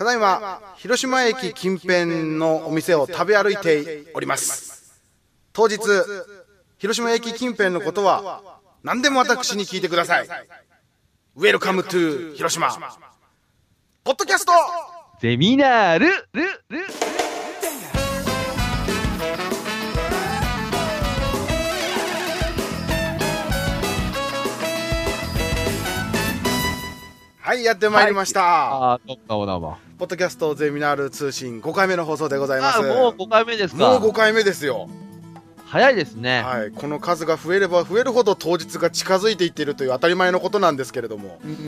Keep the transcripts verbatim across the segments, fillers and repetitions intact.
だいま広島駅近辺のお店を食べ歩いております。当日広島駅近辺のことは何でも私に聞いてください。ウェルカムトゥ広島ポッドキャストゼミナールルルルはい、やってまいりました。 はい、あ、どうもどうもどうも。 ポッドキャストゼミナール通信ごかいめの放送でございます。 あ、もうごかいめですか。 もうごかいめですよ。 早いですね。 はい、この数が増えれば増えるほど当日が近づいていっているという当たり前のことなんですけれども、 うん、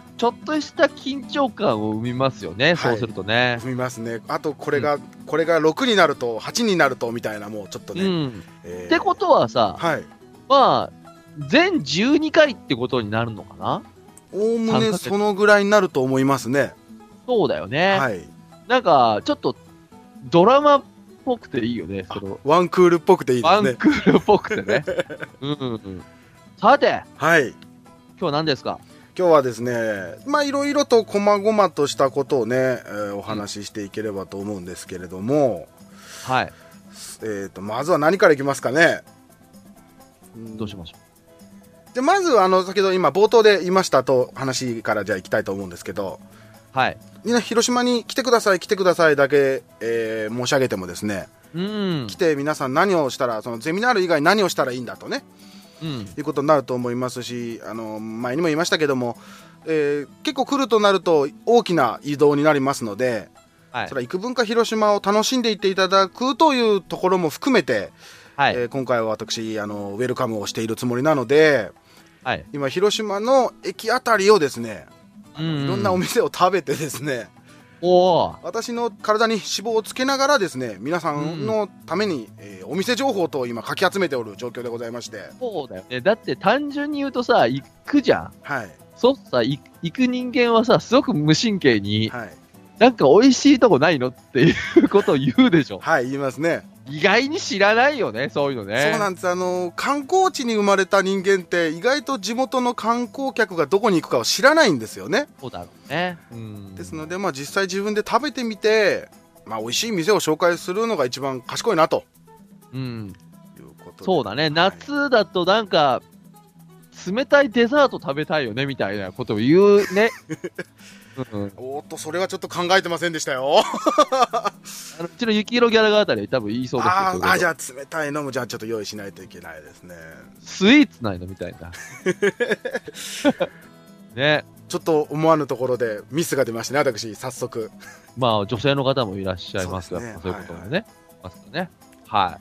ちょっとした緊張感を生みますよね、はい、そうするとね。 生みますね。あとこれが、うん、これがろくになるとはちになるとみたいな、もうちょっとね、うんえー、ってことはさ、はい、まあ全じゅうにかいってことになるのかな。 おおむねそのぐらいになると思いますね。 そうだよね。 はい。 なんかちょっとドラマっぽくていいよね。そのワンクールっぽくていいですね。 ワンクールっぽくてね。うんうん。さて、 はい。 今日は何ですか。 今日はですね、まあいろいろと細々としたことをね、えー、お話ししていければと思うんですけれども、 うん、はい。 えーとまずは何からいきますかね。 どうしましょう。 でまずあの先ほど今冒頭で言いましたと話からじゃあいきたいと思うんですけど、 はい、 みんな広島に来てください来てくださいだけ、えー、申し上げてもですね、 うん、 来て皆さん何をしたら、そのゼミナール以外何をしたらいいんだとね、うん、いうことになると思いますし、あの前にも言いましたけども、えー、結構来るとなると大きな移動になりますので、はい、それは幾分か広島を楽しんでいっていただくというところも含めて、はい、えー、今回は私あのウェルカムをしているつもりなので、はい、今広島の駅あたりをですね、あのいろんなお店を食べてですね、お私の体に脂肪をつけながらですね、皆さんのために、えー、お店情報と今かき集めておる状況でございまして。 そうだよね。だって単純に言うとさ、行くじゃん。はい。そうさ、行く人間はさ、すごく無神経に、はい、なんか美味しいとこないのっていうことを言うでしょ。 はい、言いますね。 意外に知らないよね、そういうのね。 そうなんです。あの観光地に生まれた人間って意外と地元の観光客がどこに行くかを知らないんですよね。 そうだろうね。うんですので、まあ、実際自分で食べてみて、まあ、美味しい店を紹介するのが一番賢いなと、 うん、いうことで。そうだね、はい、夏だとなんか冷たいデザート食べたいよねみたいなことを言うね。うん、 おっと、それはちょっと考えてませんでしたよ。 あのうちの雪色ギャラがあたり多分言いそうですよ。 ああ、じゃあ冷たいのもじゃあちょっと用意しないといけないですね。 スイーツないのみたいな。ね、 ちょっと思わぬところでミスが出ましたね、私早速。 まあ女性の方もいらっしゃいますが、そうですね、そういうこともね、はいはい、ますかね。はい。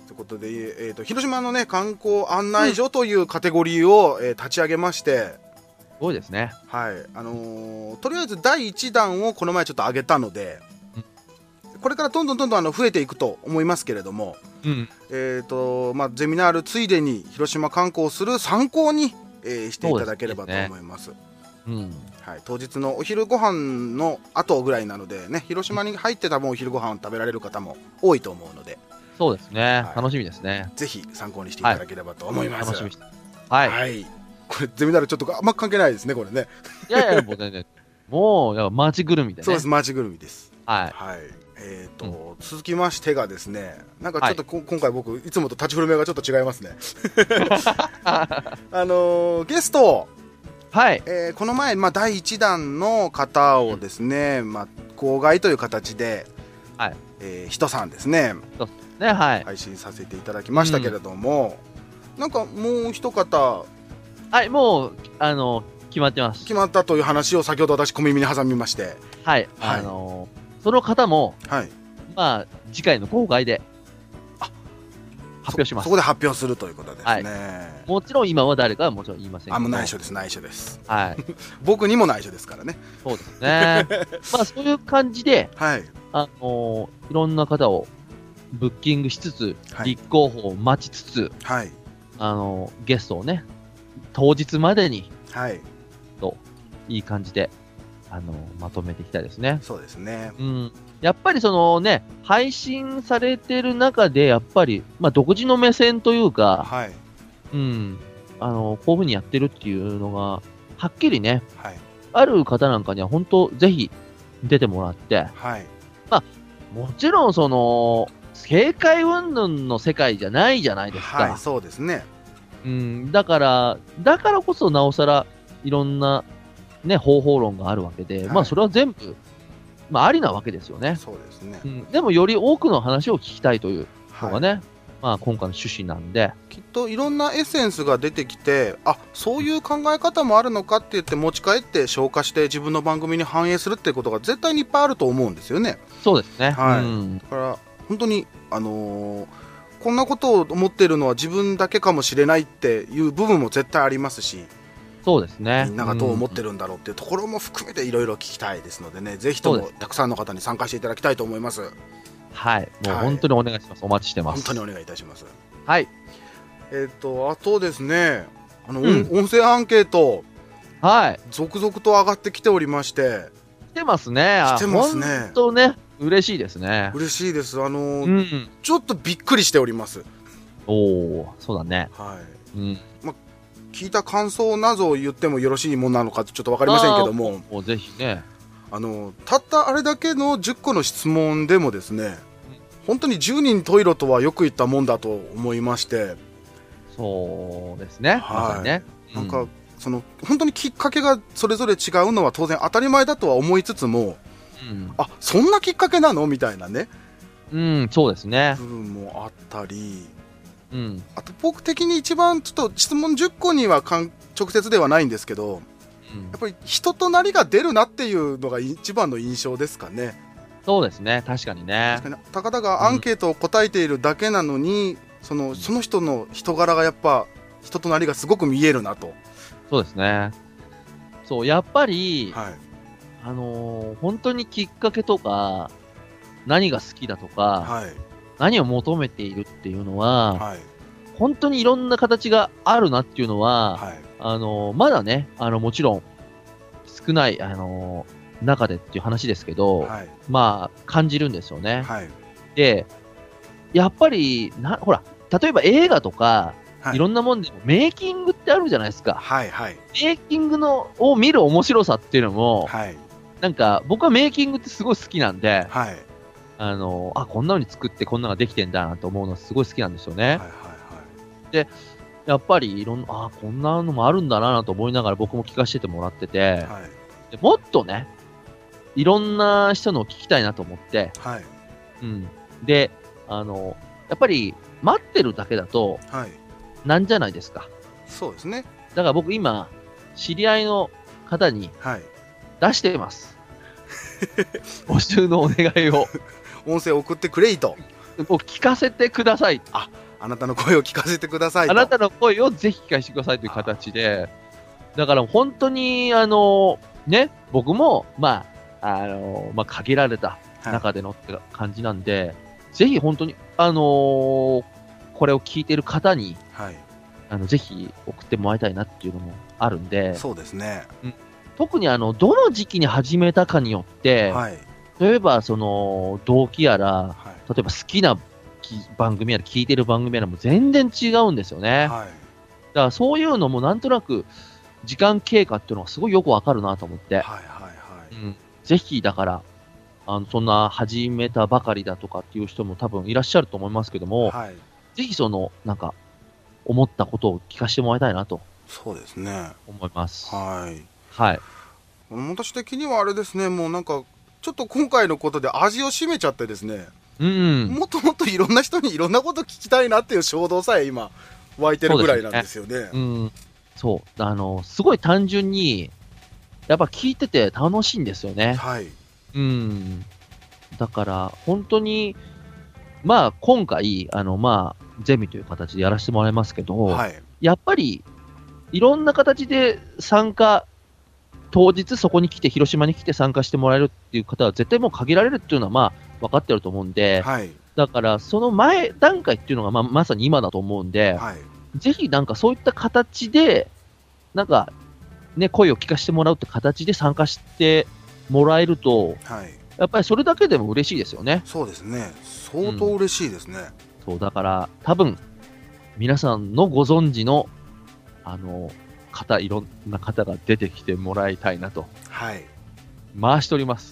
ということで、えーと、広島のね観光案内所というカテゴリーを、うん、えー、立ち上げまして。 すごいですね。 はい、あのー、とりあえずだいいち弾をこの前ちょっと上げたので、うん、これからどんどんどんどんあの増えていくと思いますけれども、うん、えーとまあ、ゼミナールついでに広島観光する参考に、えー、していただければと思います。うん、はい、当日のお昼ご飯の後ぐらいなのでね、広島に入って多分お昼ご飯を食べられる方も多いと思うので、 そうですね、はい、楽しみですね。 ぜひ参考にしていただければと思います。 はい、楽しみはい、はい、 これゼミナールちょっとあんま関係ないですね、これね。 いやいや、もう全然もうやっぱ街ぐるみでね。 そうです、街ぐるみです。 はい、 はい、えーと、うん、続きましてがですね、なんかちょっと、はい、今回僕いつもと立ち振る舞いがちょっと違いますね。あのー、ゲスト、はい、えー、この前、まあ、だいいち弾の方をですね、うん、まあ、公害という形で、はい、えー、人さんですね、 ね、はい、 配信させていただきましたけれども、うん、なんかもう一方、 はい、もうあの決まってます。 決まったという話を先ほど私小耳に挟みまして、 はい、はい、あのー、その方も、はい、まあ次回の公開で発表します。 そ, そこで発表するということですね。はい、 もちろん今は誰かはもちろん言いませんけど、 あ、もう内緒です、内緒です。 はい、 僕にも内緒ですからね。 そうですね。まあそういう感じで、はい、あのー、いろんな方をブッキングしつつ、はい、立候補を待ちつつ、はい、あのー、ゲストをね当日までに、はい、といい感じで、あのー、まとめていきたいですね。 そうですね。 うん。やっぱりそのね、配信されてる中で、やっぱり、まあ、独自の目線というか、はい、うん、あのー、こういう風にやってるっていうのが、はっきりね、はい、ある方なんかには本当ぜひ出てもらって、 はい。 まあ、もちろんその、正解云々の世界じゃないじゃないですか。 はい、そうですね。 うん、だから、だからこそなおさら、いろんな、ね、方法論があるわけで、はい、まあそれは全部、まあありなわけですよね。 そうですね。 うん、でもより多くの話を聞きたいというのがね、はい、まあ今回の趣旨なんで。 きっといろんなエッセンスが出てきて、あ、そういう考え方もあるのかって言って持ち帰って消化して自分の番組に反映するっていうことが絶対にいっぱいあると思うんですよね。 そうですね。 はい。 うん、 だから本当に、あのー、こんなことを思っているのは自分だけかもしれないっていう部分も絶対ありますし、 そうですね。 みんながどう思ってるんだろうっていうところも含めていろいろ聞きたいですのでね、ぜひともたくさんの方に参加していただきたいと思います。 はい、もう本当にお願いします。はい、お待ちしてます。 本当にお願いいたします。 はい。 えっと、あとですね、あの、うん、音声アンケート、 はい。 続々と上がってきておりまして。 来てますね。 来てますね。 本当ね、嬉しいですね。 嬉しいです。あのー、 うん、 ちょっとびっくりしております。 おお、そうだね。 はい。 うん。 ま、聞いた感想などを言ってもよろしいものなのかちょっと分かりませんけども、 もうぜひね、 あのたったあれだけのじゅっこの質問でもですね、うん、本当にじゅうにん十色とはよく言ったもんだと思いまして。 そうですね、 はい、 ね、 うん、なんかその本当にきっかけがそれぞれ違うのは当然当たり前だとは思いつつも、うん、あ、そんなきっかけなのみたいなね、 うん、そうですね、 部分もあったり、 うん、 あと僕的に一番ちょっと質問じゅっこには直接ではないんですけど、うん、やっぱり人となりが出るなっていうのが一番の印象ですかね。 そうですね、確かにね。 確かに高田がアンケートを答えているだけなのに、うん、その、その人の人柄がやっぱ人となりがすごく見えるなと。 そうですね。そう、やっぱり、 はい、 あのー、本当にきっかけとか何が好きだとか、 はい、 何を求めているっていうのは、 はい、 本当にいろんな形があるなっていうのは、 はい、 あのー、まだね、あのもちろん少ない、あのー、中でっていう話ですけど、はい、まあ感じるんですよね。はい、で、やっぱりなほら、例えば映画とか、はい、いろんなもんでもメイキングってあるじゃないですか。 はいはい、 メイキングのを見る面白さっていうのも、はい、なんか僕はメイキングってすごい好きなんで、はい、あのあこんなのに作ってこんなのができてんだなと思うのすごい好きなんですよね。はいはいはい、でやっぱりいろんなあこんなのもあるんだなと思いながら僕も聞かせてもらってて、はい、でもっとねいろんな人のを聞きたいなと思って、はい、うん、であのやっぱり待ってるだけだと、はい、なんじゃないですか。 そうですね。 だから僕今知り合いの方に出してます、はい、募集のお願いを音声を送ってくれいと聞かせてください。 あ、あなたの声を聞かせてくださいと。 あなたの声をぜひ聞かせてくださいという形で、だから本当にあのね僕もまああのまあ限られた中でのって感じなんで、はい、ぜひ本当にあのー、これを聞いている方に、はい、あのぜひ送ってもらいたいなっていうのもあるんで。 そうですね、 うん、特にあのどの時期に始めたかによって、はい、例えばその動機やら、はい、例えば好きな番組やら聞いてる番組やらも全然違うんですよね、はい、だからそういうのもなんとなく時間経過っていうのがすごいよくわかるなと思って、はいはいはいうん、ぜひだからあのそんな始めたばかりだとかっていう人も多分いらっしゃると思いますけども、はい、ぜひそのなんか思ったことを聞かせてもらいたいなと。そうですね。思います。はい。はい。 私的にはあれですね、もうなんかちょっと今回のことで味を占めちゃってですね、うん、もっともっといろんな人にいろんなこと聞きたいなっていう衝動さえ今湧いてるぐらいなんですよね。そうですね。うん。 そう。あのすごい単純にやっぱ聞いてて楽しいんですよね。はい。うん。だから本当にまあ今回あのまあゼミという形でやらせてもらいますけど、はい、やっぱりいろんな形で参加当日そこに来て広島に来て参加してもらえるっていう方は絶対もう限られるっていうのはまあ分かってると思うんで、はい、だからその前段階っていうのがまあまさに今だと思うんで、はい、ぜひなんかそういった形でなんかね声を聞かせてもらうって形で参加してもらえると、はい、やっぱりそれだけでも嬉しいですよね。 そうですね。相当嬉しいですね。うん、 そうだから多分皆さんのご存知のあの方いろんな方が出てきてもらいたいなと回しております。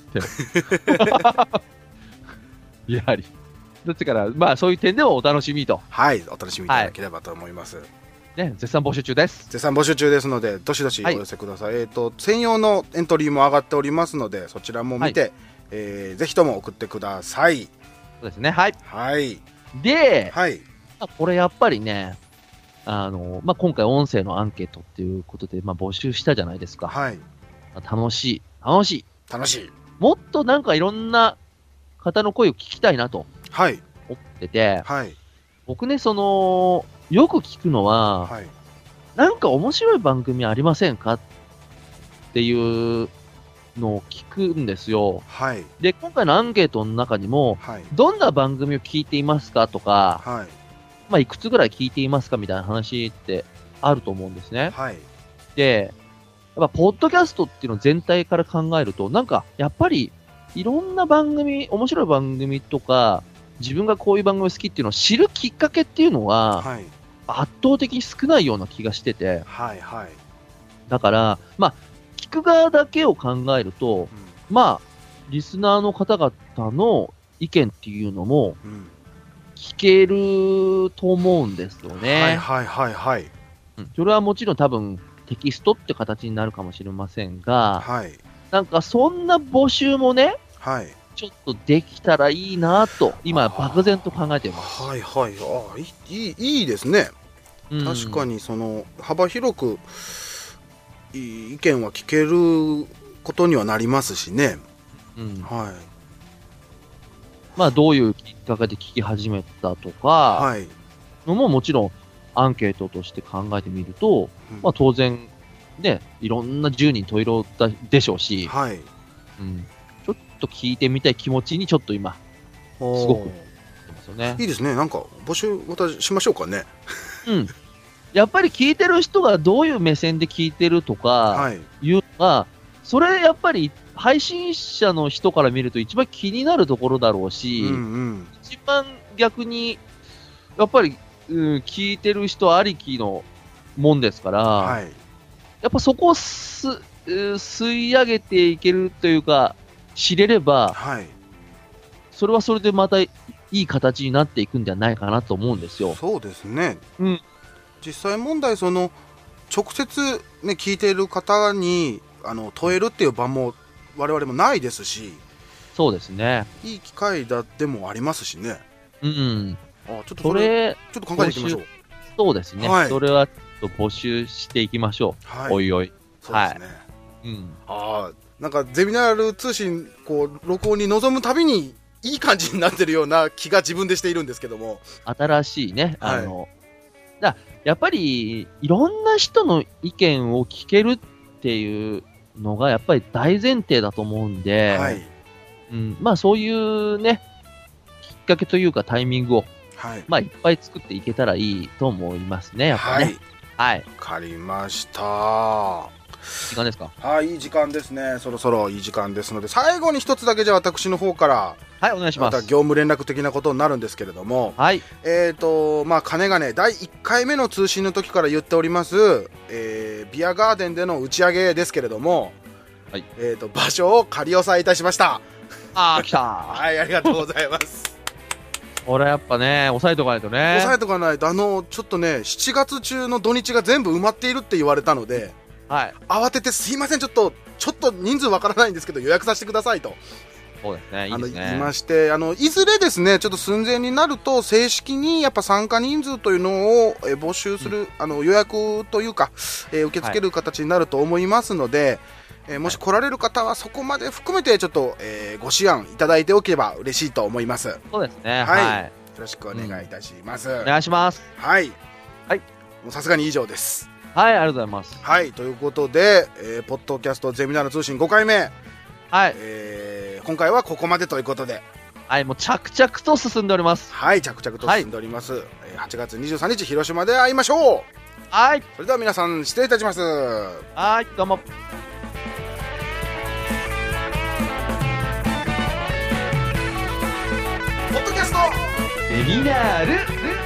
やはり。どっちから、まあそういう点でもお楽しみと。 はい、お楽しみいただければと思います。はい、 ね、絶賛募集中です。 絶賛募集中ですので、どしどしお寄せください。はい、えっ、ー、と、専用のエントリーも上がっておりますので、そちらも見て、はい、えー、ぜひとも送ってください。 そうですね、はい。 はい。 で、 はい。 これやっぱりね、あの、まあ、今回音声のアンケートっていうことで、まあ、募集したじゃないですか。 はい。 まあ、楽しい。楽しい。 楽しい。 もっとなんかいろんな方の声を聞きたいなと。 はい。 思ってて。 はい。 僕ね、その、よく聞くのは、はい。なんか面白い番組ありませんかっていうのを聞くんですよ。 はい。 で、今回のアンケートの中にも、はい、どんな番組を聞いていますかとか、はい。まあ、いくつぐらい聞いていますかみたいな話ってあると思うんですね。 はい。 で、やっぱ、ポッドキャストっていうの全体から考えると、なんか、やっぱり、いろんな番組、面白い番組とか、自分がこういう番組好きっていうのを知るきっかけっていうのは、はい、圧倒的に少ないような気がしてて、 はいはい。 だから、まあ、聞く側だけを考えると、うん、まあ、リスナーの方々の意見っていうのも、聞けると思うんですよね。 はいはいはいはい。 うん、それはもちろん多分、テキストって形になるかもしれませんが、 はい、 なんかそんな募集もね、 はい、 ちょっとできたらいいなと、今、漠然と考えています。 はいはい、あいい、いいですね。うん、確かにその幅広く意見は聞けることにはなりますしね。 うん、 はい。 まあ、どういうきっかけで聞き始めたとか、 はい、 のももちろんアンケートとして考えてみると、うん、まあ当然、ね、いろんなじゅうにん問いろだでしょうし、 はい、 うん、ちょっと聞いてみたい気持ちにちょっと今、すごく、ますよね。 いいですね。なんか募集またしましょうかね。 うん。やっぱり聞いてる人がどういう目線で聞いてるとかいうのが、はい、それやっぱり配信者の人から見ると一番気になるところだろうし、 うんうん、 一番逆にやっぱり、うん、聞いてる人ありきのもんですから、 はい、 やっぱそこをす、吸い上げていけるというか知れれば、 はい、 それはそれでまたいい形になっていくんじゃないかなと思うんですよ。 そうですね。 うん、 実際問題その直接ね聞いている方にあの問えるっていう場も我々もないですし、 そうですね。 いい機会だでもありますしね。 うん。 あちょっとそれ、それちょっと考えていきましょう。 そうですね。はい、それはちょっと募集していきましょう。はい、おいおい。 そうですね。はい、 うん。 ああ、なんかゼミナール通信こう録音に臨むたびにいい感じになってるような気が自分でしているんですけども。 新しいね。あの、はい、だやっぱりいろんな人の意見を聞けるっていうのがやっぱり大前提だと思うんで、 はい、 うん、まあそういうねきっかけというかタイミングを、 はい、 まあいっぱい作っていけたらいいと思いますね。やっぱね。はい。わ、 はい、かりました。 時間ですか。 はい、いい時間ですね。そろそろいい時間ですので、最後に一つだけじゃあ私の方からはいお願いします。 また業務連絡的なことになるんですけれども、 はい、 えっ、ー、とまあかねがねだいいっかいめの通信の時から言っております、えー、ビアガーデンでの打ち上げですけれども、 はい、 えっ、ー、と場所を仮押さえいたしました。 あー来たはい、ありがとうございます。 これやっぱね押さえとかないとね。 押さえとかないと、あのちょっとねしちがつ中の土日が全部埋まっているって言われたので、 はい、 慌ててすいませんちょっとちょっと人数わからないんですけど予約させてくださいと。 そうですね、いいですね。 あの言いまして、あのいずれですねちょっと寸前になると正式にやっぱ参加人数というのを、え募集する、うん、あの予約というか、えー、受け付ける形になると思いますので、はい、えー、もし来られる方はそこまで含めてちょっと、えー、ご思案いただいておけば嬉しいと思います。 そうですね、 はい、 はい、 よろしくお願いいたします。うん、 お願いします。 はい、 はい、 もうさすがに以上です。 はい、ありがとうございます。 はい、ということで、えー、ポッドキャストゼミナール通信ごかいめ、 はい、 えー、今回はここまでということで、 はい、もう着々と進んでおります。 はい、着々と進んでおります。はい、はちがつにじゅうさんにち広島で会いましょう。 はい、 それでは皆さん失礼いたします。 はい、どうも。 ポッドキャストゼミナール